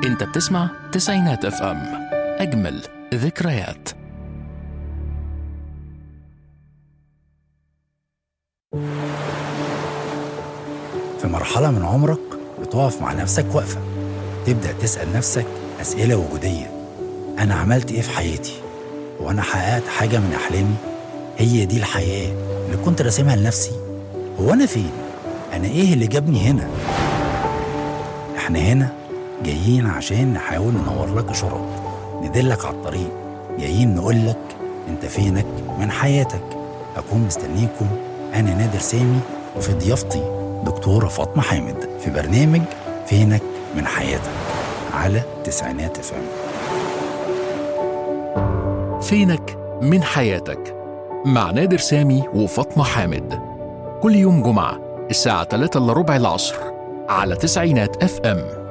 انت بتسمع تسعينات اف ام، اجمل ذكريات. في مرحلة من عمرك بتقف مع نفسك وقفة، تبدأ تسأل نفسك أسئلة وجودية. أنا عملت إيه في حياتي؟ وأنا حققت حاجة من أحلامي؟ هي دي الحياة اللي كنت راسمها لنفسي؟ هو أنا فين؟ أنا إيه اللي جابني هنا؟ إحنا هنا جايين عشان نحاول ننور لك إشارات، ندلك على الطريق، جايين نقولك أنت فينك من حياتك. أكون مستنيكم أنا نادر سامي، وفي ضيافتي دكتورة فاطمة حامد في برنامج فينك من حياتك على تسعينات اف ام. فينك من حياتك مع نادر سامي وفاطمة حامد، كل يوم جمعة الساعة 3:15 العصر على تسعينات اف ام.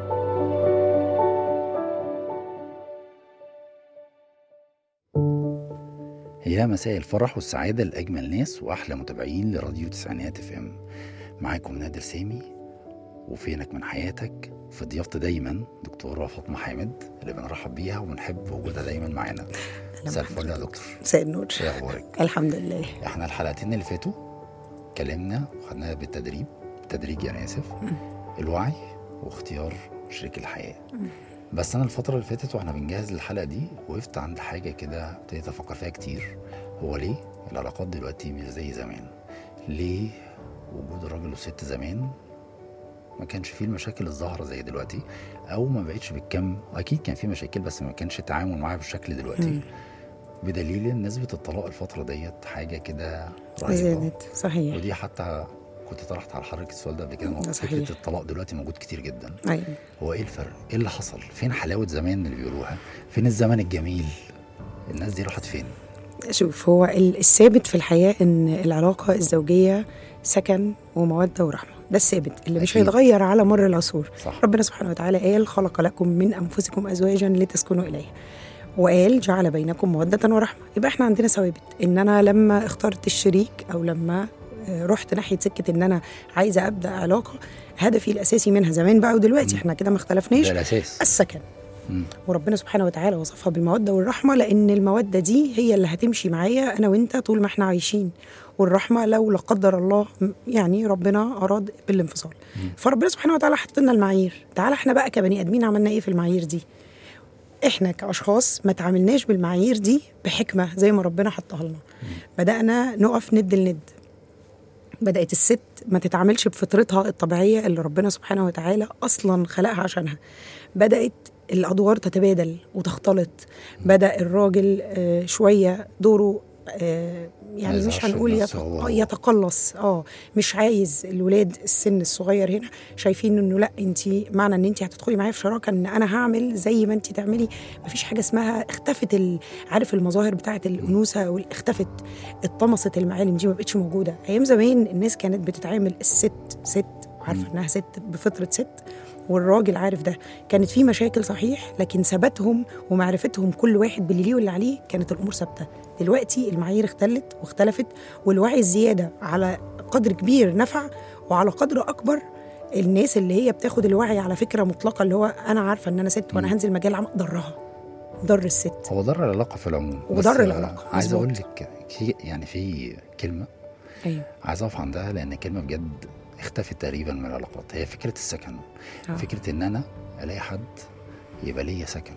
يا مساء الفرح والسعادة لأجمل ناس وأحلى متابعين لراديو تسعينات اف ام. معاكم نادر سامي وفينك من حياتك، في ضيافة دايما دكتورة فاطمة حامد اللي بنرحب بيها وبنحب وجودها دايما معانا. مساء الفل يا دكتور. مساء النور. ايه اخبارك؟ الحمد لله. احنا الحلقتين اللي فاتوا اتكلمنا وخدناها بالتدريج يعني اسف، الوعي واختيار شريك الحياة. بس انا الفترة اللي فاتت واحنا بنجهز الحلقة دي وقفت عند حاجة كده ابتديت افكر فيها كتير. هو ليه العلاقات دلوقتي مش زي زمان؟ ليه وجود الراجل والست زمان ما كانش فيه المشاكل الظاهرة زي دلوقتي، او ما بقتش بالكم؟ اكيد كان فيه مشاكل بس ما كانش التعامل معاها بالشكل دلوقتي. بدليل ان نسبة الطلاق الفترة ديت حاجة كده رهيبة. زادت صحيح. ودي حتى كنت طرحت على حضرتك السؤال ده قبل كده، فكرة الطلاق دلوقتي موجود كتير جدا. أيوة. هو ايه الفرق؟ ايه اللي حصل؟ فين حلاوة زمان اللي بيقولوها؟ فين الزمن الجميل؟ الناس دي راحت فين؟ شوف، هو الثابت في الحياة ان العلاقة الزوجية سكن ومودة ورحمة، ده الثابت اللي مش هيتغير على مر العصور. صح. ربنا سبحانه وتعالى قال خلق لكم من أنفسكم أزواجا لتسكنوا إليها، وقال جعل بينكم مودة ورحمة. يبقى احنا عندنا ثوابت. ان انا لما اخترت الشريك او لما رحت ناحية سكة ان انا عايزة ابدأ علاقة، هدفي الاساسي منها زمان بقى ودلوقتي احنا كده ما اختلفناش، ده الاساس، السكن. وربنا سبحانه وتعالى وصفها بالمودة والرحمة، لان المودة دي هي اللي هتمشي معايا انا وانت طول ما احنا عايشين، والرحمة لو لا قدر الله يعني ربنا اراد بالانفصال. فربنا سبحانه وتعالى حط لنا المعايير. تعالى احنا بقى كبني ادمين عملنا ايه في المعايير دي؟ احنا كأشخاص ما تعاملناش بالمعايير دي بحكمة زي ما ربنا حطها لنا. بدأنا نقف ند لند. بدأت الست ما تتعاملش بفطرتها الطبيعية اللي ربنا سبحانه وتعالى أصلا خلقها عشانها. بدأت الأدوار تتبادل وتختلط. بدأ الراجل شوية دوره يعني مش هنقول يتقلص، مش عايز الولاد السن الصغير هنا شايفين انه لا، انتي معنى ان انتي هتدخلي معايا في شراكه ان انا هعمل زي ما انتي تعملي. مفيش حاجه اسمها اختفت عارف المظاهر بتاعه الانوثه، اختفت، اتطمست المعالم دي، ما بقتش موجوده. ايام زمان الناس كانت بتتعامل الست ست عارفه انها ست بفطره ست، والراجل عارف ده. كانت في مشاكل صحيح، لكن ثباتهم ومعرفتهم كل واحد باللي ليه واللي عليه كانت الامور ثابته. دلوقتي المعايير واختلفت، والوعي الزياده على قدر كبير نفع، وعلى قدر اكبر الناس اللي هي بتاخد الوعي على فكره مطلقه، اللي هو انا عارفه ان انا ست وانا هنزل مجال عمل، ضر الست. هو ضر العلاقه في العموم، وضر العلاقه. عايز اقول لك يعني في كلمه ايوه عايز اقف عندها، لان كلمه بجد اختفت تقريبا من العلاقات. هي فكره السكن. فكره ان انا الاقي حد يبقى ليا سكن،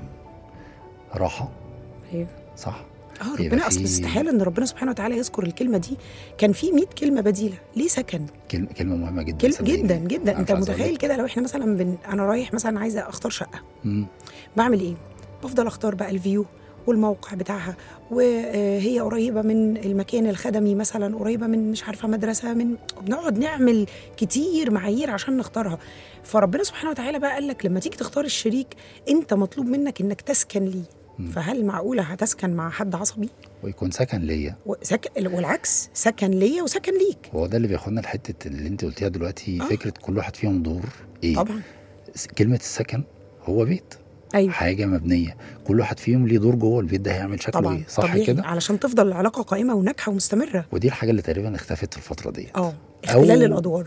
راحه. ايوه صح. ربنا اصل استحاله ان ربنا سبحانه وتعالى يذكر الكلمه دي. كان في 100 كلمه بديله. ليه سكن؟ كلمه مهمه جدا جدا جدا. انت متخيل كده لو احنا مثلا انا رايح مثلا عايزه اختار شقه، بعمل ايه؟ بفضل اختار بقى الفيو والموقع بتاعها، وهي قريبه من المكان الخدمي مثلا، قريبه من مش عارفه مدرسه، بنقعد نعمل كتير معايير عشان نختارها. فربنا سبحانه وتعالى بقى قال لك لما تيجي تختار الشريك انت مطلوب منك انك تسكن ليه. فهل معقوله هتسكن مع حد عصبي ويكون سكن ليا والعكس سكن ليا وسكن ليك؟ هو ده اللي بياخدنا لحته اللي انت قلتيها دلوقتي. فكره كل واحد فيهم دور ايه. طبعا كلمه السكن هو بيت. أيوة. حاجه مبنيه، كل واحد فيهم ليه دور جوه البيت ده، هيعمل شكله ايه. صح كده؟ علشان تفضل العلاقه قائمه وناجحه ومستمره. ودي الحاجه اللي تقريبا اختفت في الفتره دي. اختلال الادوار.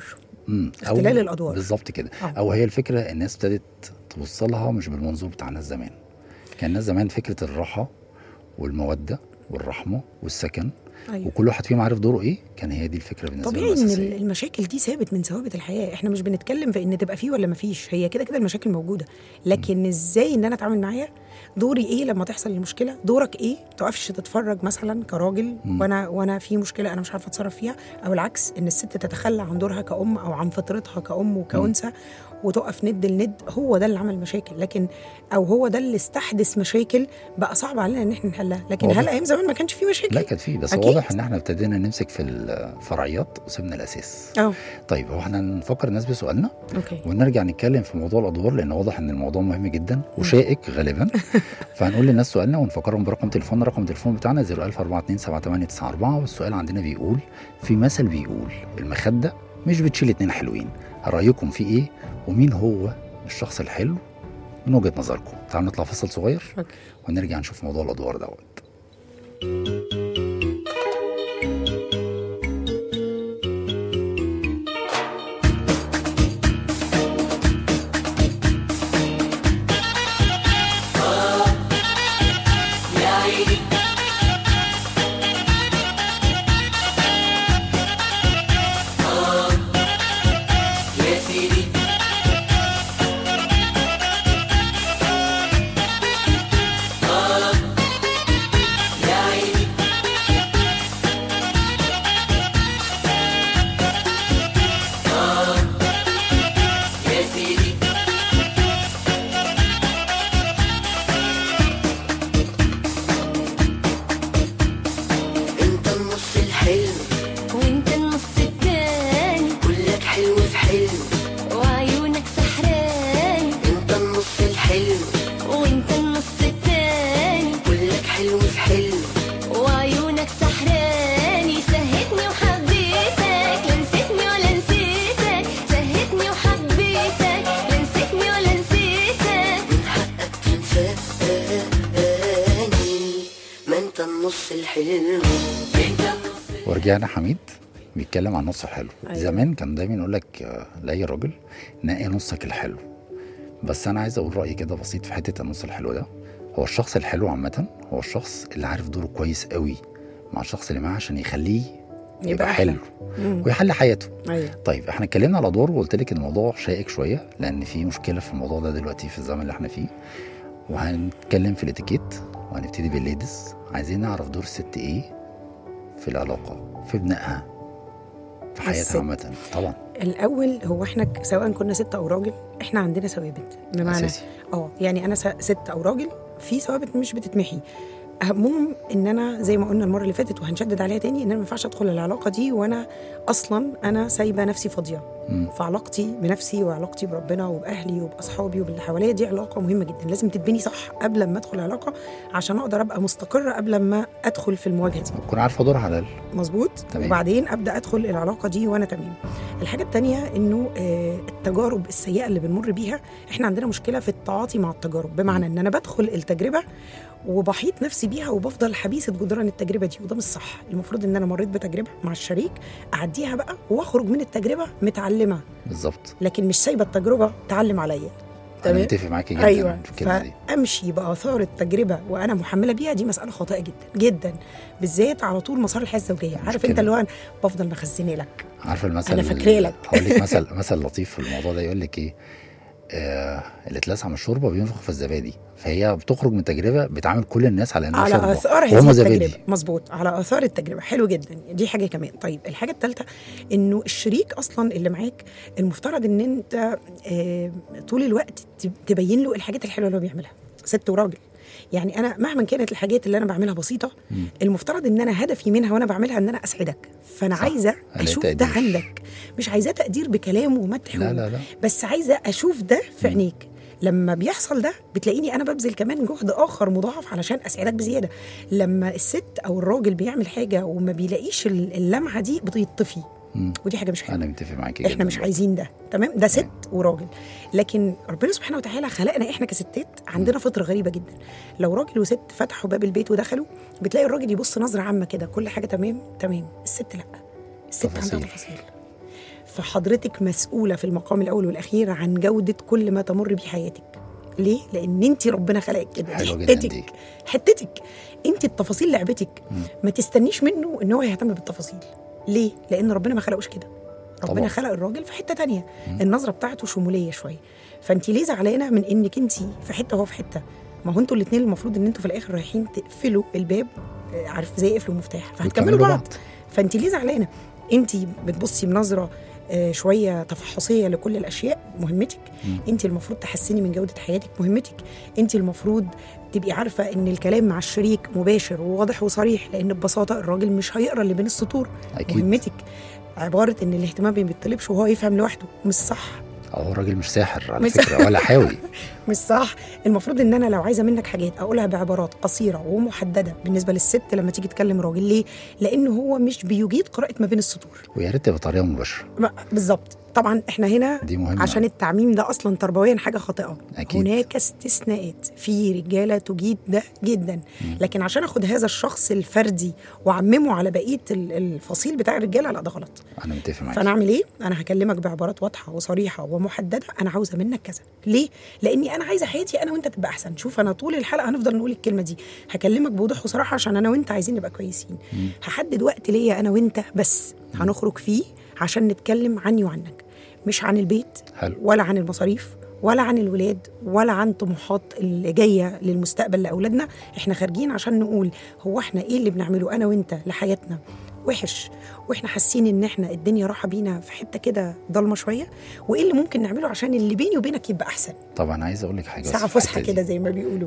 اختلال الادوار بالظبط كده. او هي الفكره الناس ابتدت تبص لها مش بالمنظور بتاع الناس زمان. كان الناس زمان فكره الراحه والموده والرحمه والسكن، أيوة. وكل واحد فيهم عارف دوره ايه، كان هي دي الفكره بالنسبه لهم. طبيعي ان المشاكل دي ثابت من ثوابت الحياه، احنا مش بنتكلم في ان تبقى فيه ولا ما فيش، هي كده كده المشاكل موجوده، لكن ازاي ان انا اتعامل معاها، دوري ايه لما تحصل المشكله، دورك ايه، تقفش تتفرج مثلا كراجل وانا في مشكله انا مش عارفه اتصرف فيها، او العكس ان الست تتخلى عن دورها كأم او عن فطرتها كأم وكأنثى وتقف ند لند. هو ده اللي عمل مشاكل، لكن او هو ده اللي استحدث مشاكل بقى صعب علينا ان احنا نحلها. لكن هل ايام زمان ما كانش في مشاكل؟ لا كان في، بس أكيد. واضح ان احنا ابتدينا نمسك في الفرعيات وسيبنا الاساس. طيب هو احنا نفكر الناس بسؤالنا ونرجع نتكلم في موضوع الادوار، لان واضح ان الموضوع مهم جدا وشائك غالبا. فهنقول للناس سؤالنا ونفكرهم برقم تليفون. رقم التليفون بتاعنا 014278894، والسؤال عندنا بيقول: في مثل بيقول المخده مش بتشيل 2 حلوين، رأيكم في ايه؟ ومين هو الشخص الحلو من وجهة نظركم؟ تعالوا نطلع فصل صغير ونرجع نشوف موضوع الأدوار دوت. ورجعنا. حميد بيتكلم عن نص الحلو. أيوة. زمان كان دايما يقول لك لاي راجل نقي نصك الحلو. بس انا عايز اقول رايي كده بسيط في حته النص الحلو ده. هو الشخص الحلو عامه هو الشخص اللي عارف دوره كويس قوي مع الشخص اللي معاه عشان يخليه يبقى حلو ويحل حياته. أيوة. طيب احنا اتكلمنا على الادوار وقلت لك الموضوع شائك شويه لان في مشكله في الموضوع ده دلوقتي في الزمن اللي احنا فيه، وهنتكلم في الاتيكيت وهنبتدي بالليدز. عايزين نعرف دور الست ايه في العلاقه، في بنائها، في حياتها عامه. طبعا الاول هو احنا سواء كنا ست او راجل احنا عندنا ثوابت، بمعنى يعني انا ست او راجل في ثوابت مش بتتمحي. اهمهم ان انا زي ما قلنا المره اللي فاتت وهنشدد عليها تاني، ان انا ما ينفعش ادخل العلاقه دي وانا اصلا انا سايبه نفسي فاضيه. فعلاقتي بنفسي وعلاقتي بربنا وباهلي وباصحابي وباللي حواليا دي علاقه مهمه جدا، لازم تتبني صح قبل ما ادخل العلاقه عشان اقدر ابقى مستقره قبل ما ادخل في المواجهه دي، اكون عارفه دورها على مظبوط. وبعدين ابدا ادخل العلاقه دي وانا تمام. الحاجه الثانيه انه التجارب السيئه اللي بنمر بيها، احنا عندنا مشكله في التعاطي مع التجارب، بمعنى ان انا بدخل التجربه وبحيط نفسي بيها وبفضل حبيسه جدران التجربه دي، وده مش صح. المفروض ان انا مريت بتجربه مع الشريك اعديها بقى واخرج من التجربه متعلمه بالظبط، لكن مش سايبه التجربه تعلم عليا. انا متفق معاكي جدا. أيوة. في الكلمه دي. فامشي باثار التجربه وانا محمله بيها دي مساله خاطئه جدا جدا، بالذات على طول مسار الحياه الزوجيه. عارف انت اللي هو بفضل مخزنه لك، عارفه المثل انا فاكره لك. هقول لك مثل لطيف في الموضوع ده. يقول لك ايه؟ اللي اتلسع من الشوربه بينفخ في الزبادي. فهي بتخرج من تجربه بتعامل كل الناس على انها شوربه، على اثار هذه التجربه. مظبوط، على اثار التجربه. حلو جدا، دي حاجه كمان. طيب الحاجه الثالثه انه الشريك اصلا اللي معاك المفترض ان انت طول الوقت تبين له الحاجات الحلوه اللي هو بيعملها، ست وراجل. يعني انا مهما كانت الحاجات اللي انا بعملها بسيطه، المفترض ان انا هدفي منها وانا بعملها ان انا اسعدك. فانا عايزه اشوف ده عندك، مش عايزاه تقدير بكلام ومدح، لا. بس عايزه اشوف ده في عينيك. لما بيحصل ده بتلاقيني انا ببذل كمان جهد اخر مضاعف علشان اسعدك بزياده. لما الست او الراجل بيعمل حاجه وما بيلاقيش اللمعه دي بيطفي، ودي حاجه مش حلوه. انا متفق معاكي، احنا مش عايزين ده. تمام، ده ست وراجل. لكن ربنا سبحانه وتعالى خلقنا احنا كستات عندنا فطره غريبه جدا. لو راجل وست فتحوا باب البيت ودخلوا بتلاقي الراجل يبص نظره عامه كده، كل حاجه تمام. الست لا، الست عندها تفاصيل. فحضرتك مسؤولة في المقام الأول والأخير عن جودة كل ما تمر بيه حياتك. ليه؟ لأن انت ربنا خلقك كده، دي حتتك انت، التفاصيل لعبتك. ما تستنيش منه ان هو يهتم بالتفاصيل. ليه؟ لأن ربنا ما خلقوش كده. ربنا طبعا خلق الراجل في حتة تانية. النظرة بتاعته شمولية شوية. فانت ليه زعلانة من انك انت في حتة وهو في حتة؟ ما هو انتوا الاثنين المفروض ان انتوا في الآخر رايحين تقفلوا الباب، عارف زي قفل المفتاح، فهتكملوا بعض. فانت ليه زعلانة؟ انت بتبصي بنظرة شوية تفحصية لكل الأشياء، مهمتك. انت المفروض تحسني من جودة حياتك، مهمتك. انت المفروض تبقي عارفة ان الكلام مع الشريك مباشر وواضح وصريح، لأن ببساطة الراجل مش هيقرأ اللي بين السطور. أكيد. مهمتك. عبارة ان الاهتمام ما بيطلبش وهو يفهم لوحده مش صح. هو الراجل مش ساحر على فكرة ولا حاوي. مش صح. المفروض ان انا لو عايزه منك حاجات اقولها بعبارات قصيره ومحدده. بالنسبه للست لما تيجي تكلم راجل، ليه؟ لانه هو مش بيجيد قراءه ما بين السطور، ويا ريت بطريقه مباشره. بالظبط. طبعا احنا هنا عشان التعميم ده اصلا تربويا حاجه خاطئه. أكيد. هناك استثناءات، في رجاله تجيد ده جدا. لكن عشان اخد هذا الشخص الفردي واعممه على بقيه الفصيل بتاع الرجاله، لا ده غلط. انا متفق معاك. فانا اعمل ايه؟ انا هكلمك بعبارات واضحه وصريحه ومحدده. انا عاوزه منك كذا. ليه؟ لاني انا عايزه حياتي انا وانت تبقى احسن. شوف، انا طول الحلقه هنفضل نقول الكلمه دي. هكلمك بوضوح وصراحه عشان انا وانت عايزين نبقى كويسين. هحدد وقت ليا انا وانت بس هنخرج فيه عشان نتكلم عني وعنك، مش عن البيت. حلو. ولا عن المصاريف ولا عن الولاد ولا عن طموحات اللي جايه للمستقبل لاولادنا. احنا خارجين عشان نقول هو احنا ايه اللي بنعمله انا وانت لحياتنا وحش، واحنا حاسين ان احنا الدنيا راحه بينا في حته كده ضلمه شويه، وايه اللي ممكن نعمله عشان اللي بيني وبينك يبقى احسن. طبعا عايز اقول لك حاجه، ساعه فسحه كده زي ما بيقولوا،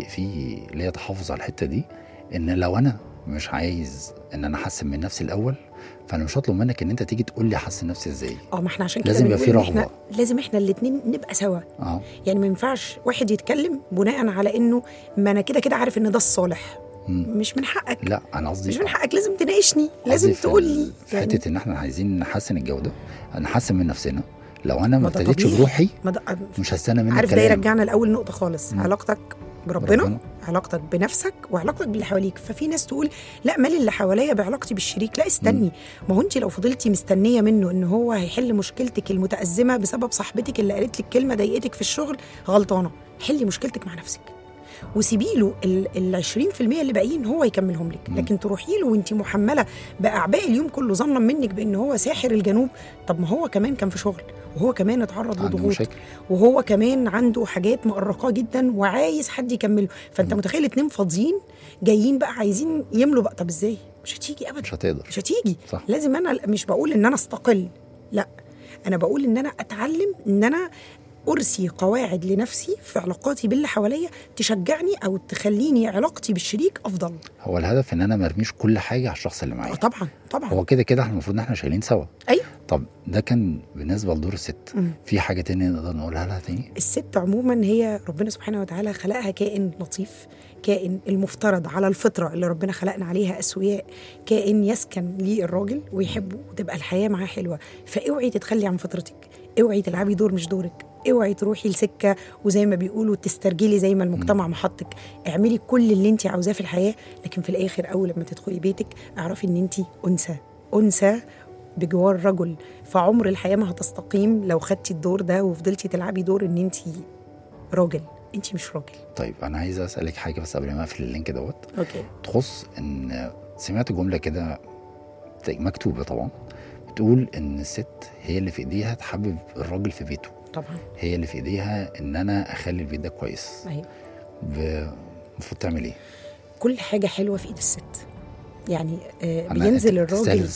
في ليا تحافظ على الحته دي. ان لو انا مش عايز ان انا احسن من نفسي الاول، فانا مش هطلب منك ان انت تيجي تقول لي احسن نفسي ازاي. ما احنا عشان كده لازم يبقى في رغبه، لازم احنا الاثنين نبقى سوا. يعني ما ينفعش واحد يتكلم بناء على انه ما انا كده عارف ان ده الصالح. مش من حقك. لا انا قصدي مش من حقك، لازم تناقشني، لازم تقول لي في حته ان احنا عايزين نحسن الجوده، نحسن من نفسنا. لو انا ما ابتديتش بروحي مش هستنى منك. عارف ده يرجعنا لاول نقطه خالص. علاقتك بربنا، علاقتك بنفسك، وعلاقتك باللي حواليك. ففي ناس تقول لا، مالي اللي حواليا بعلاقتي بالشريك. لا استني، ما هو انت لو فضلتي مستنيه منه ان هو هيحل مشكلتك المتأزمه بسبب صاحبتك اللي قالت لك كلمه ضايقتك في الشغل، غلطانه. حلي مشكلتك مع نفسك وسيبي له ال 20% اللي باقيين هو يكملهم لك. لكن تروحي له وانت محمله باعباء اليوم كله، ظنا منك بان هو ساحر الجنوب. طب ما هو كمان كان في شغل، وهو كمان اتعرض لضغوط، وهو كمان عنده حاجات مقرقاه جدا وعايز حد يكمله. فانت متخيل 2 فاضيين جايين بقى عايزين يملوا بقى. طب ازاي؟ مش هتيجي ابدا، مش هتقدر، مش هتيجي. صح. لازم انا مش بقول ان انا استقل، لا، انا بقول ان انا اتعلم ان انا أرسي قواعد لنفسي في علاقاتي باللي حواليا تشجعني أو تخليني علاقتي بالشريك أفضل. هو الهدف إن أنا مرميش كل حاجة على الشخص اللي معايا. طبعا هو كده احنا المفروض إن احنا شايلين سوا. أيوة. طب ده كان بالنسبة لدور الست. في حاجة تانية نقدر نقولها لها تاني؟ الست عموما هي ربنا سبحانه وتعالى خلقها كائن لطيف، كائن المفترض على الفطرة اللي ربنا خلقنا عليها أسوياء، كائن يسكن ليه الراجل ويحبه وتبقى الحياة معاه حلوة. فاوعي تتخلي عن فطرتك، اوعي تلعبي دور مش دورك، اوعي تروحي لسكه وزي ما بيقولوا تسترجلي زي ما المجتمع محطك. اعملي كل اللي انت عاوزاه في الحياه، لكن في الاخر اول لما تدخلي بيتك اعرفي ان انت انثى بجوار رجل. فعمر الحياه ما هتستقيم لو خدتي الدور ده وفضلتي تلعبي دور ان انت راجل. انت مش راجل. طيب انا عايز اسالك حاجه بس قبل ما اقفل اللينك دوت. اوكي. تخص ان سمعت جمله كده مكتوبه طبعا بتقول ان الست هي اللي في ايديها تحبب الراجل في بيته. طبعا هي اللي في ايديها ان انا اخلي البيت ده كويس. ايوه. المفروض تعمل ايه؟ كل حاجه حلوه في ايد الست. يعني بينزل الراجل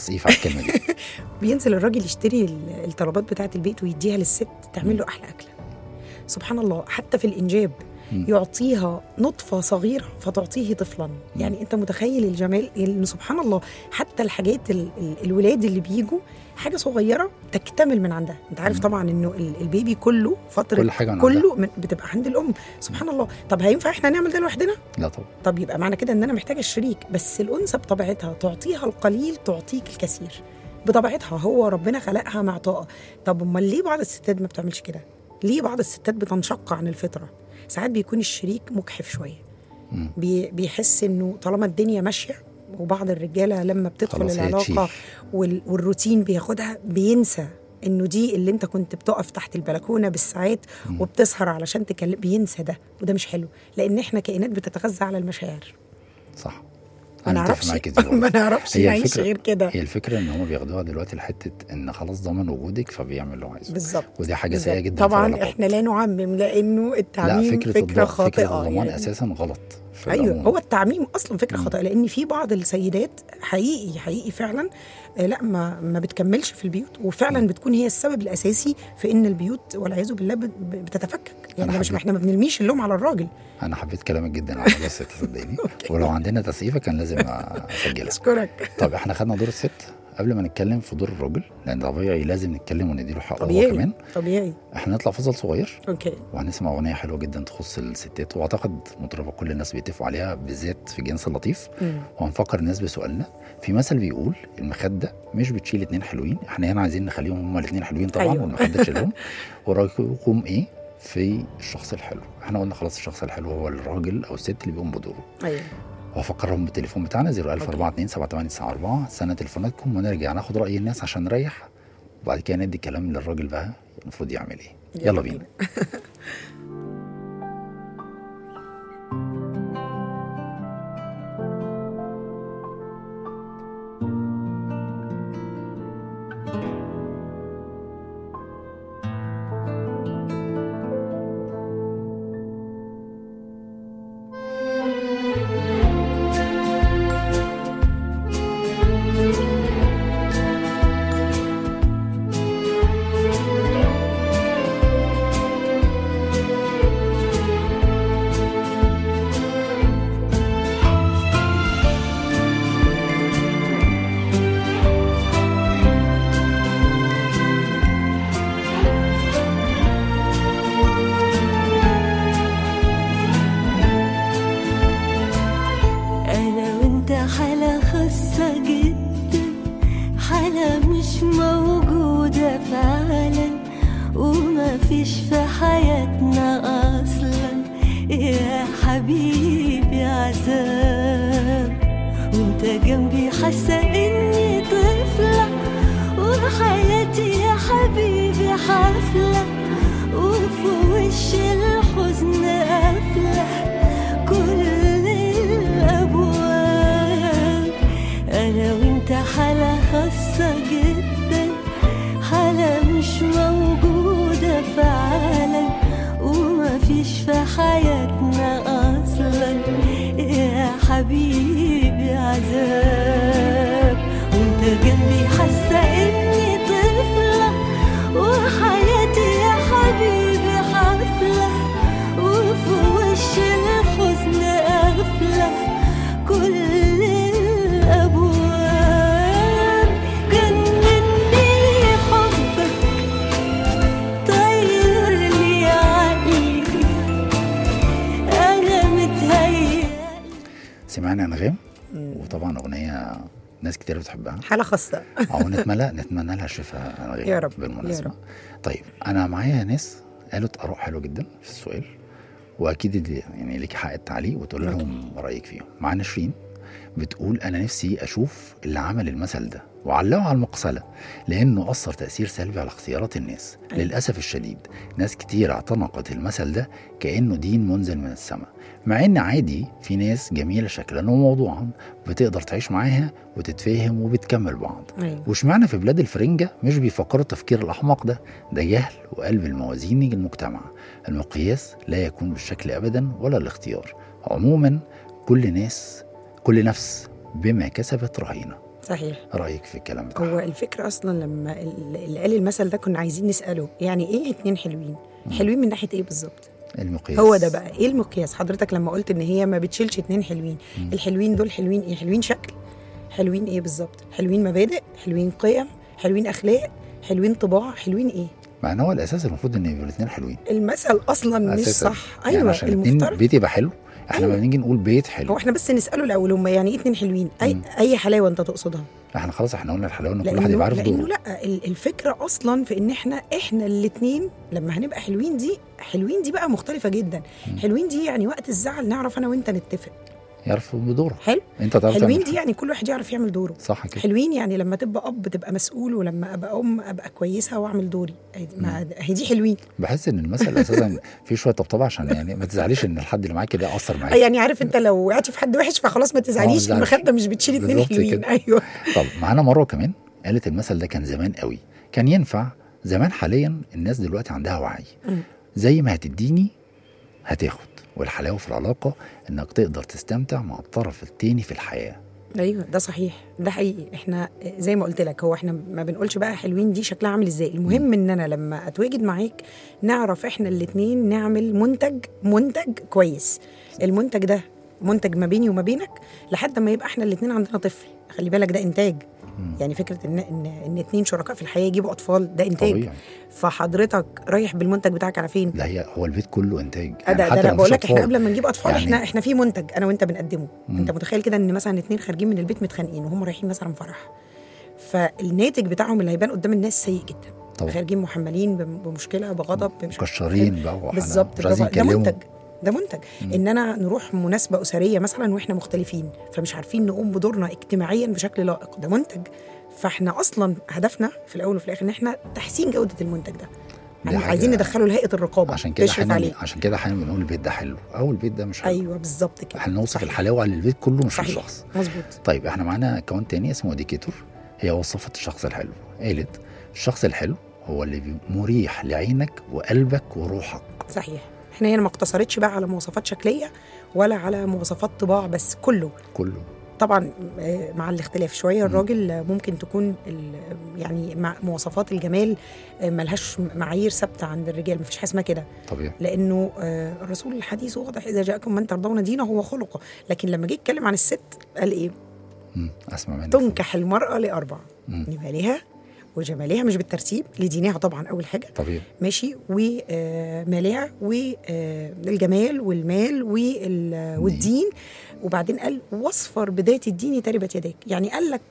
بينزل الراجل يشتري الطلبات بتاعه البيت ويديها للست تعمل له احلى اكله. سبحان الله، حتى في الانجاب يعطيها نطفة صغيرة فتعطيه طفلا. يعني انت متخيل الجمال؟ يعني سبحان الله، حتى الحاجات الولاد اللي بيجوا حاجة صغيرة تكتمل من عندها. انت عارف طبعا انه البيبي كله فترة كله بتبقى عند الام. سبحان الله. طب هينفع احنا نعمل ده لوحدنا؟ لا طبعا. طب يبقى معنى كده ان انا محتاجة الشريك. بس الانثى بطبيعتها تعطيها القليل تعطيك الكثير، بطبيعتها هو ربنا خلقها مع طاقة. طب امال ليه بعض الستات ما بتعملش كده؟ ليه بعض الستات بتنشق عن الفطرة؟ ساعات بيكون الشريك مجحف شوية، بيحس انه طالما الدنيا ماشية. وبعض الرجالة لما بتدخل العلاقة والروتين بياخدها بينسى انه دي اللي انت كنت بتقف تحت البلكونه بالساعات وبتسهر علشان تكلم، بينسى ده، وده مش حلو، لان احنا كائنات بتتغذى على المشاعر. صح. ما نعرفش نعيش غير كده. هي الفكره ان هم بياخدوها دلوقتي لحته ان خلاص ضمن وجودك فبيعمل اللي هو عايزه بالظبط، ودي حاجه سيئه جدا. طبعا احنا لا نعمم، لانه التعميم فكره خاطئه. فكره الضمان يعني اساسا غلط. ايوه، هو التعميم اصلا فكره خاطئه، لان في بعض السيدات حقيقي فعلا لا ما بتكملش في البيوت، وفعلا بتكون هي السبب الاساسي في ان البيوت والعياذ بالله بتتفكك. يعني مش احنا ما بنرميش اللوم على الراجل. انا حبيت كلامك جدا على بس تصدقيني. ولو عندنا تسقيفه كان لازم اسجلها. اشكرك. طب احنا خدنا دور الست قبل ما نتكلم في دور الراجل، لان طبيعي لازم نتكلم ونديله حقه هو كمان. طبيعي. احنا نطلع فصل صغير اوكي، وهنسمع اغنيه حلوه جدا تخص الستات، واعتقد مطربه كل الناس بيتفقوا عليها بالذات في جنس اللطيف. وهنفكر الناس بسؤالنا. في مثل بيقول المخده مش بتشيل 2 حلوين، احنا هنا عايزين نخليهم هما ال2 حلوين طبعا. أيوة. والمخده تشيلهم. ورايكم ايه في الشخص الحلو؟ احنا قلنا خلاص الشخص الحلو هو الراجل او الست اللي بيقوم بدوره. ايوه. وهفكرهم بالتليفون بتاعنا 014278894. سنة تليفوناتكم ونرجع ناخد رأي الناس عشان نريح، وبعد كده ندي كلام للراجل بقى المفروض يعمل ايه. يلا بينا. سمعنا أنغام، وطبعا أغنية ناس كتير بتحبها، حالة خاصة. أو نتمنى لها الشفاء أنغام يا رب بالمناسبة. يا رب. طيب أنا معايا ناس قالت آراء حلوة جدا في السؤال، وأكيد يعني ليك حق التعليق وتقول لهم رأيك فيهم. معانا شيرين بتقول أنا نفسي أشوف اللي عمل المثل ده وعلقه على المقصلة، لأنه أثر تأثير سلبي على اختيارات الناس. للأسف الشديد ناس كتير اعتنقت المثل ده كأنه دين منزل من السماء، مع إن عادي في ناس جميلة شكلا وموضوعا بتقدر تعيش معاها وتتفاهم وبتكمل بعض. وشمعنا في بلاد الفرنجة مش بيفكروا التفكير الأحمق ده جهل وقلب الموازين المجتمع. المقياس لا يكون بالشكل أبدا ولا الاختيار. عموما كل نفس بما كسبت رهينة. صحيح. رأيك في الكلام ده؟ هو الفكرة أصلا لما اللي قال المثل ده كنا عايزين نسأله يعني إيه 2 حلوين؟ حلوين من ناحية إيه بالظبط؟ المقياس. هو ده بقى إيه المقياس؟ حضرتك لما قلت إن هي ما بتشيلش 2 حلوين، الحلوين دول حلوين إيه؟ حلوين شكل؟ حلوين إيه بالظبط؟ حلوين مبادئ؟ حلوين قيم؟ حلوين أخلاق؟ حلوين طباع؟ حلوين إيه؟ مع ان هو الاساس المفروض ان يبقوا الاثنين حلوين. المثل اصلا مش صح. ايوه يعني عشان المفترض بيت يبقى حلو احنا ما بنيجي نقول بيت حلو. هو احنا بس نساله الاول هم يعني ايه 2 حلوين؟ اي حلاوه انت تقصدها؟ احنا خلاص احنا قلنا الحلاوه ان كل واحد يبقى عارف دوره. لا الفكره اصلا في ان احنا الاثنين لما هنبقى حلوين دي بقى مختلفه جدا. حلوين دي يعني وقت الزعل نعرف انا وانت نتفق. يعرف بدوره. حلو. انت تعرف حلوين دي يعني كل واحد يعرف يعمل دوره. صح كده. حلوين يعني لما تبقى اب تبقى مسؤول، ولما ابقى ام ابقى كويسه واعمل دوري. هي دي حلوين. بحس ان المثل اساسا في شويه طبطبه، عشان يعني ما تزعليش ان الحد اللي معاك ده اثر معاك. يعني عارف انت لو وقعتي في حد وحش فخلاص ما تزعليش، المخده مش بتشيل اتنين حلوين. ايوه. طب معانا مره كمان قالت المثل ده كان زمان قوي، كان ينفع زمان. حاليا الناس دلوقتي عندها وعي، زي ما هتديني هتاخد، والحلاوه في العلاقه انك تقدر تستمتع مع الطرف التاني في الحياه. ايوه ده صحيح، ده حقيقي. احنا زي ما قلت لك، هو احنا ما بنقولش بقى حلوين دي شكلها عامل ازاي، المهم ان انا لما اتواجد معاك نعرف احنا الاتنين نعمل منتج كويس. المنتج ده منتج ما بيني وما بينك لحد ما يبقى احنا الاتنين عندنا طفل. خلي بالك ده انتاج. يعني فكره ان اتنين شركاء في الحياه يجيبوا اطفال، ده انتاج طبيعي. فحضرتك رايح بالمنتج بتاعك على فين؟ لا هو البيت كله انتاج. يعني ده انا بقول لك احنا قبل ما نجيب اطفال يعني احنا في منتج انا وانت بنقدمه. انت متخيل كده ان مثلا اتنين خارجين من البيت متخانقين وهم رايحين مثلا فرح، فالناتج بتاعهم اللي هيبان قدام الناس سيء جدا طبعا. خارجين محملين بمشكله، بغضب، مكشرين بقى، بالظبط. ده منتج ان انا نروح مناسبه اسريه مثلا واحنا مختلفين فمش عارفين نقوم بدورنا اجتماعيا بشكل لائق، ده منتج. فاحنا اصلا هدفنا في الاول وفي الاخر ان احنا تحسين جوده المنتج ده. يعني عايزين ندخله لهيئه الرقابه عشان كده احنا بنقول البيت ده حلو او البيت ده مش حلو. ايوه بالظبط كده. احنا نوصف الحلاوه على البيت كله مش الشخص. مظبوط. طيب احنا معانا اكونت تاني اسمه ديكيتور، هي وصفت الشخص الحلو. قالت الشخص الحلو هو اللي مريح لعينك وقلبك وروحك. صحيح. احنا هنا ما اقتصرتش بقى على مواصفات شكليه ولا على مواصفات طباع بس، كله طبعا مع الاختلاف شويه. الراجل ممكن تكون يعني مع مواصفات الجمال ملهاش معايير ثابته عند الرجال، مفيش حاجه اسمها كده طبيعي، لانه الرسول الحديث واضح اذا جاءكم من ترضون دينه وخلقه. لكن لما جه يتكلم عن الست قال ايه؟ اسمع منك. تنكح المراه لاربع: لمالها وجمالها، مش بالترتيب، لدينها طبعا اول حاجه طبيعي ماشي، ومالها والجمال والمال والدين، وبعدين قال واصفر بذات الدين تربت يداك. يعني قال لك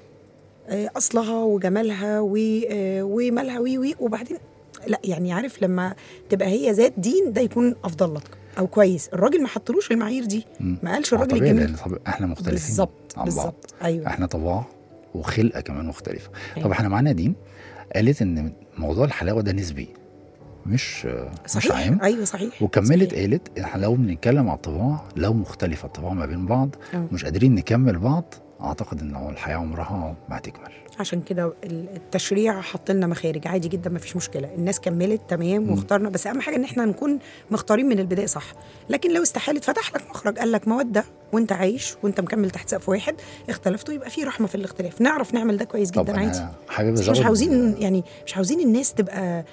اصلها وجمالها ومالها وبعدين لا، يعني عارف لما تبقى هي ذات دين ده يكون افضل لك او كويس. الراجل ما حطلوش المعايير دي، ما قالش الراجل الجميل. احنا مختلفين بالظبط. ايوه احنا طباع وخلقه كمان مختلفه. أيوة. طب احنا معانا دين قالت ان موضوع الحلاوه ده نسبي مش عام. ايوه صحيح. وكملت صحيح. قالت احنا لو بنتكلم على الطباع، لو مختلفه الطباع ما بين بعض مش قادرين نكمل بعض، اعتقد ان الحياه عمرها ما هتكمل. عشان كده التشريع حط لنا مخارج عادي جدا، ما فيش مشكله. الناس كملت تمام واخترنا، بس اهم حاجه ان احنا نكون مختارين من البدايه صح. لكن لو استحالت فتح لك مخرج، قال لك موده وانت عايش وانت مكمل تحت سقف واحد، اختلفتوا يبقى في رحمه في الاختلاف، نعرف نعمل ده كويس جدا عادي. مش عاوزين يعني مش عاوزين الناس تبقى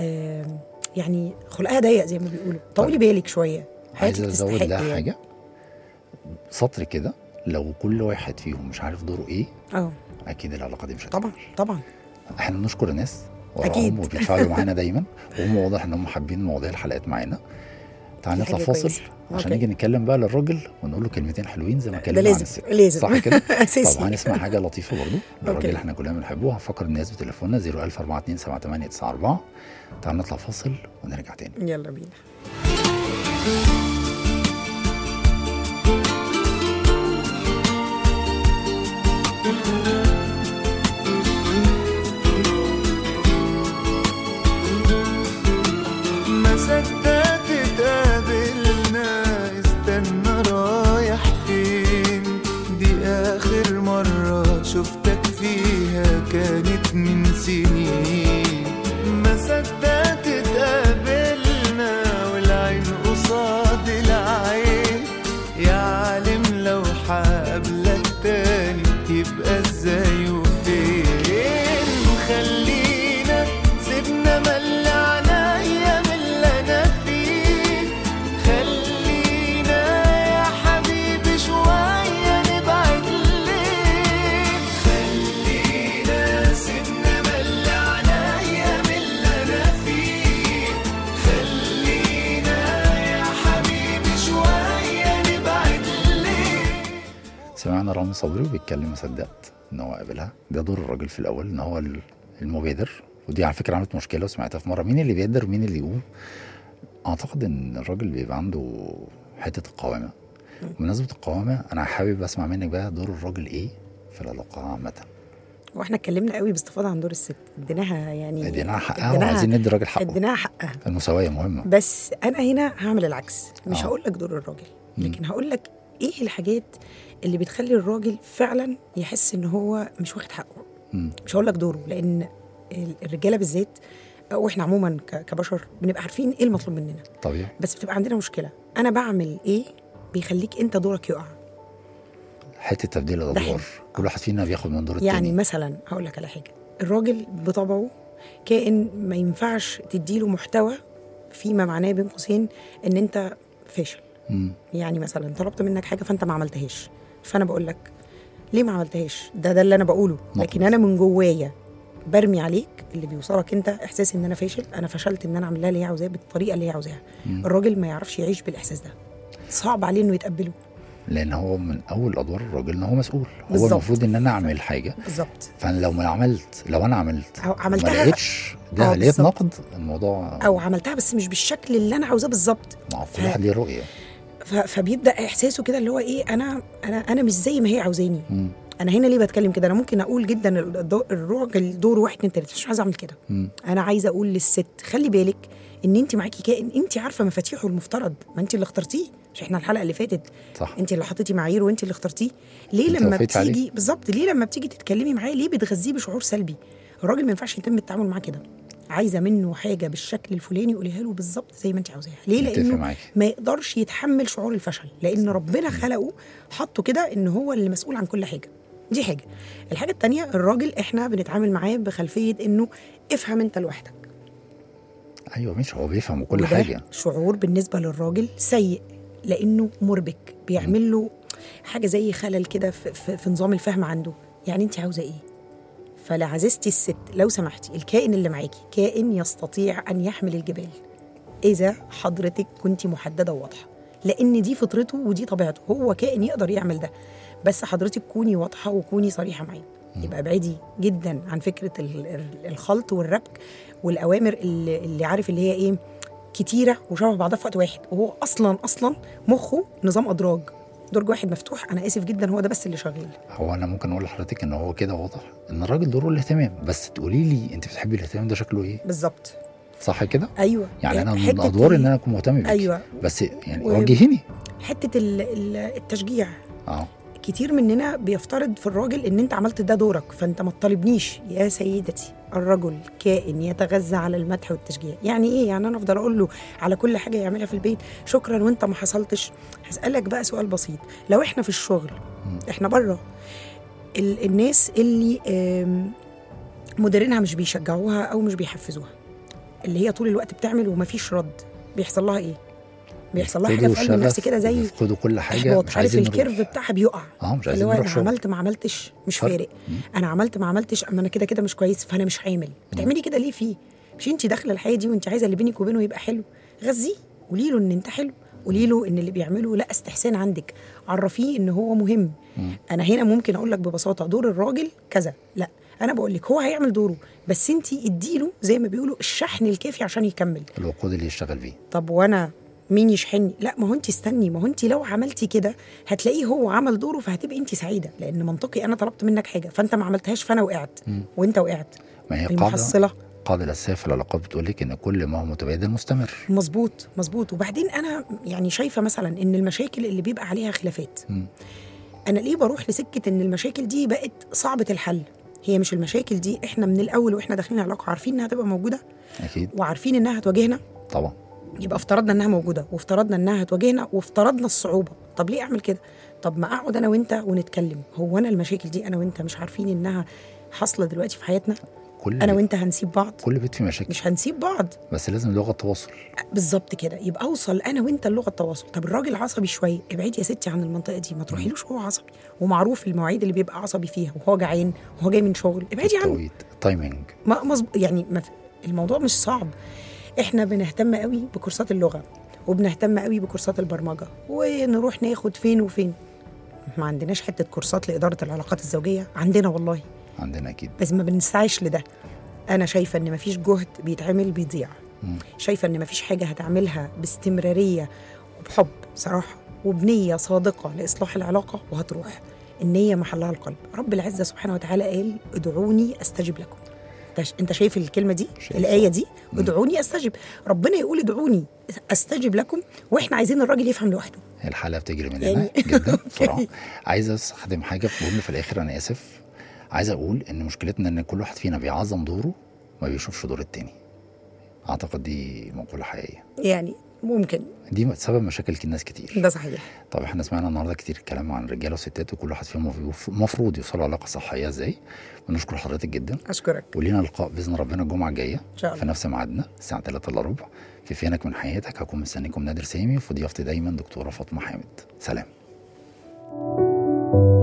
يعني خلقها ضيق زي ما بيقولوا. طولي بالك شويه، حياتك تستحق. ده حاجه سطر كده، لو كل واحد فيهم مش عارف دوره ايه اكيد العلاقه دي مش هتكمل. طبعا احنا بنشكر الناس وراهم وبيتفاعلوا معانا دايما، وهم واضح انهم حابين مواضيع الحلقات معانا. تعال نطلع فاصل عشان نيجي نتكلم بقى للراجل ونقول له كلمتين حلوين زي ما اتكلمنا عن الست. لازم صح كده. طب هنسمع حاجه لطيفه برضو الراجل اللي احنا كلنا بنحبه. هفكر الناس بتليفوننا 014278894. تعال نطلع فاصل ونرجع تاني. يلا بينا. ما صدقت تقابلنا، استنى رايح فين؟ دي آخر مرة شفتك فيها كانت من سنين. ما صدقت تقابلنا والعين قصاد العين، يا عالم لو حقابلك تاني يبقى ازاي وفين؟ خلينا سيبنا مل عليا من اللي انا فيه، خلينا يا حبيبي شوية نبعد ليه، خلينا سيبنا مل عليا من اللي انا فيه، خلينا يا حبيبي شوية نبعد ليه. سمعنا رامي صبري وبيتكلم. ما صدقت ان هو قابلها. ده دور الراجل في الاول، ان هو المبادر. ودي على فكره عملت مشكله وسمعتها في مره، مين اللي بيقدر مين اللي يقوم. اعتقد ان الراجل بيبقى عنده حته القوامه، بمناسبة القوامة أنا حابب أسمع منك بقى دور الراجل إيه في العلاقة عامة. واحنا اتكلمنا قوي باستفاضه عن دور الست، اديناها يعني اديناها حقها وعايزين ندي الراجل حقه، اديناها حقها. المساوية مهمة. بس انا هنا هعمل العكس، مش هقول لك دور الراجل، لكن هقول لك ايه الحاجات اللي بتخلي الراجل فعلا يحس ان هو مش واخد حقه. مش هقول لك دوره، لان الرجاله بالذات واحنا عموما كبشر بنبقى عارفين ايه المطلوب مننا طبيعي، بس بتبقى عندنا مشكله، انا بعمل ايه بيخليك انت دورك يقع. حته تبديل الادوار، كل واحد فينا بياخد من دور التاني. يعني مثلا هقول لك على حاجه، الراجل بطبعه كائن ما ينفعش تديله محتوى فيما معناه بين قوسين ان انت فاشل. يعني مثلا طلبت منك حاجه فانت ما عملتهاش، فانا بقول لك ليه ما عملتهاش؟ ده اللي انا بقوله، لكن انا من جوايا برمي عليك اللي بيوصلك انت احساس ان انا فاشل، انا فشلت ان انا اعمل لها اللي هي عاوزاه بالطريقه اللي هي عاوزاها. الراجل ما يعرفش يعيش بالاحساس ده، صعب عليه انه يتقبله، لان هو من اول ادوار الراجل ان هو مسؤول. بالزبط. هو المفروض ان انا اعمل حاجه بالظبط، فانا لو انا عملتها ما لقيتش ده لقيت نقد الموضوع، او عملتها بس مش بالشكل اللي انا عاوزاه بالظبط، كل واحد ليه رؤيه، فبيبدا احساسه كده اللي هو ايه، انا مش زي ما هي عاوزاني. انا هنا ليه بتكلم كده؟ انا ممكن اقول جدا الراجل دوره 1 2 3، مش عايزه اعمل كده. انا عايزه اقول للست خلي بالك ان انت معاكي كائن انت عارفه مفاتيحه المفترض، ما انت اللي اخترتيه، مش احنا الحلقه اللي فاتت صح. انت اللي حطيتي معايير وانت اللي اخترتيه. ليه لما بتيجي بالظبط، ليه لما بتيجي تتكلمي معاه ليه بتغذيه بشعور سلبي؟ الراجل ما ينفعش يتم التعامل معاه كده، عايزه منه حاجه بالشكل الفلاني قوليها له بالظبط زي ما انت عاوزاها. ليه؟ لانه ما يقدرش يتحمل شعور الفشل، لان ربنا خلقه حطه كده ان هو اللي مسؤول عن كل حاجه. دي حاجه. الحاجه الثانيه، الراجل احنا بنتعامل معاه بخلفيه انه افهم انت لوحدك. ايوه مش هو بيفهم كل حاجه. شعور بالنسبه للراجل سيء، لانه مربك، بيعمل له حاجه زي خلل كده في نظام الفهم عنده. يعني انت عاوزه ايه؟ فلعزيزتي الست لو سمحتي، الكائن اللي معاكي كائن يستطيع ان يحمل الجبال اذا حضرتك كنتي محدده وواضحه، لان دي فطرته ودي طبيعته، هو كائن يقدر يعمل ده، بس حضرتك كوني واضحه وكوني صريحه معاه. يبقى ابعدي جدا عن فكره الخلط والربك والاوامر اللي عارف اللي هي ايه، كتيره وشبه بعضها في وقت واحد، وهو اصلا مخه نظام ادراج، درج واحد مفتوح. انا اسف جدا، هو ده بس اللي شغال. هو انا ممكن اقول لحضرتك ان هو كده واضح ان الراجل دوره الاهتمام، بس تقولي لي انت بتحبي الاهتمام ده شكله ايه بالظبط؟ صح كده؟ ايوه. يعني انا من ادوار ان انا اكون مهتم بيك. ايوه بس يعني وجهيني حته التشجيع. كتير مننا بيفترض في الراجل ان انت عملت ده دورك فانت ما تطالبنيش. يا سيدتي، الرجل كائن يتغذى على المدح والتشجيع. يعني ايه؟ يعني انا افضل اقول له على كل حاجه يعملها في البيت شكرا وانت ما حصلتش؟ هسالك بقى سؤال بسيط، لو احنا في الشغل، احنا بره، الناس اللي مديرينها مش بيشجعوها او مش بيحفزوها، اللي هي طول الوقت بتعمل ومفيش رد، بيحصل لها ايه؟ بيحصل لها حاجه في قلب النفس كده، زي يفقدوا كل حاجه، مش عارف الكيرف بتاعها بيقع. مش عايزين نروح انا عملت ما عملتش مش فارق، انا عملت ما عملتش، اما انا كده مش كويس فانا مش عامل. بتعملي كده ليه فيه؟ مش انت داخله الحياه دي وانت عايزه اللي بينك وبينه يبقى حلو؟ غذيه، قولي له ان انت حلو، قولي له ان اللي بيعمله لا استحسان عندك، عرفيه ان هو مهم. انا هنا ممكن اقول لك ببساطه دور الراجل كذا، لا انا بقول لك هو هيعمل دوره، بس انت اديله زي ما بيقولوا الشحن الكافي عشان يكمل، الوقود اللي يشتغل بيه. طب وانا مين يشحنني؟ لا، ما هو انت استني، ما هو انت لو عملتي كده هتلاقيه هو عمل دوره، فهتبقي انت سعيده، لان منطقي انا طلبت منك حاجه فانت ما عملتهاش فانا وقعت وانت وقعت. ما هي قاعده الاساسيه في العلاقات بتقول لك ان كل ما هو متبادل مستمر. مظبوط. وبعدين انا يعني شايفه مثلا ان المشاكل اللي بيبقى عليها خلافات، انا ليه بروح لسكه ان المشاكل دي بقت صعبه الحل؟ هي مش المشاكل دي احنا من الاول واحنا داخلين العلاقه عارفين انها هتبقى موجوده اكيد، وعارفين انها هتواجهنا طبعا، يبقى افترضنا انها موجوده وافترضنا انها هتواجهنا وافترضنا الصعوبه. طب ليه اعمل كده؟ طب ما اقعد انا وانت ونتكلم. هو انا المشاكل دي انا وانت مش عارفين انها حاصله دلوقتي في حياتنا؟ انا وانت هنسيب بعض؟ كل بيت فيه مشاكل، مش هنسيب بعض، بس لازم لغه تواصل. بالظبط كده، يبقى اوصل انا وانت لغه التواصل. طب الراجل عصبي شويه، ابعدي يا ستي عن المنطقه دي، ما تروحيلوش هو عصبي، ومعروف المواعيد اللي بيبقى عصبي فيها وهو جعان وهو جاي من شغل، ابعدي عنه. التايمينج يعني الموضوع مش صعب. احنا بنهتم قوي بكورسات اللغه وبنهتم قوي بكورسات البرمجه، ونروح ناخد فين وفين. ما عندناش حته كورسات لاداره العلاقات الزوجيه؟ عندنا والله، عندنا اكيد، بس ما بنسعيش لده. انا شايفه ان مفيش جهد بيتعمل بيضيع، شايفه ان مفيش حاجه هتعملها باستمراريه وبحب صراحه وبنية صادقة لإصلاح العلاقة وهتروح. النية محلها القلب. رب العزة سبحانه وتعالى قال ادعوني أستجب لكم. انت شايف الكلمة دي؟ الآية دي ادعوني أستجب. ربنا يقول ادعوني أستجب لكم، وإحنا عايزين الراجل يفهم لوحده. الحلقة بتجري مننا جدا بسرعة. عايز أستخدم حاجة في جملة في الآخر، أنا آسف. عايز أقول إن مشكلتنا إن كل واحد فينا بيعظم دوره ما بيشوفش دور التاني. أعتقد دي مقولة حقيقية، يعني ممكن دي سبب مشاكل الناس كتير. ده صحيح. طب احنا سمعنا النهارده كتير كلام عن رجاله وستات، وكل واحد فيهم المفروض يوصلوا علاقه صحيه ازاي. بنشكر حضرتك جدا. اشكرك. ولينا لقاء باذن ربنا الجمعه الجايه ان شاء الله في نفس ميعادنا الساعه 3:15 في فينك من حياتك. هكون مستنيكم نادر سامي، وفي ضيافتي دايما دكتوره فاطمه حامد. سلام.